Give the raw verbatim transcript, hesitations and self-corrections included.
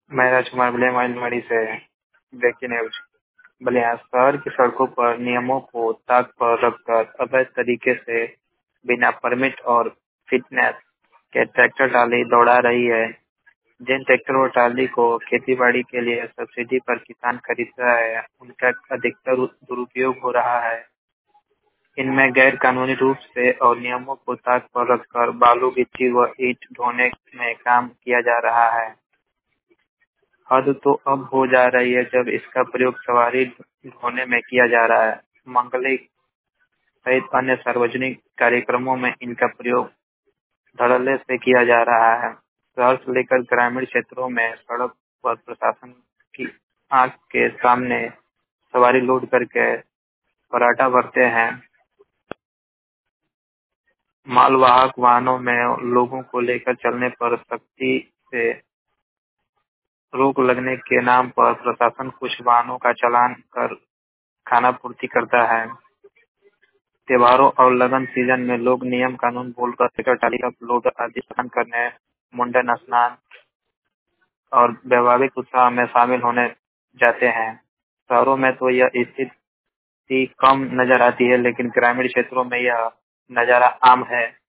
मैं राजकुमार बलिया से breaking news. Ballia शहर की सड़कों पर नियमों को ताक पर रखकर अवैध तरीके से बिना परमिट और फिटनेस के ट्रैक्टर ट्राली दौड़ा रही है। जिन ट्रैक्टर और ट्राली को खेती बाड़ी के लिए सब्सिडी पर किसान खरीद रहा है, उनका अधिकतर दुरुपयोग हो रहा है। इनमें गैर कानूनी रूप से और नियमों को ताक पर रखकर बालू, गिट्टी व ईंट ढोने में काम किया जा रहा है। हद तो अब हो जा रही है जब इसका प्रयोग सवारी ढोने में किया जा रहा है। मंगलिक सहित अन्य सार्वजनिक कार्यक्रमों में इनका प्रयोग धड़ल्ले से किया जा रहा है। शहर से लेकर ग्रामीण क्षेत्रों में सड़क पर प्रशासन की आंख के सामने सवारी लोड करके पराठा भरते हैं। मालवाहक वाहनों में लोगों को लेकर चलने पर सख्ती से रोक लगने के नाम पर प्रशासन कुछ वाहनों का चालान कर खाना पूर्ति करता है। त्योहारों और लगन सीजन में लोग नियम कानून बोलकर ट्रैक्टर ट्राली का लोड आदि स्नान करने, मुंडन स्नान और वैवाहिक उत्साह में शामिल होने जाते हैं। शहरों में तो यह स्थिति कम नजर आती है, लेकिन ग्रामीण क्षेत्रों में यह नजारा आम है।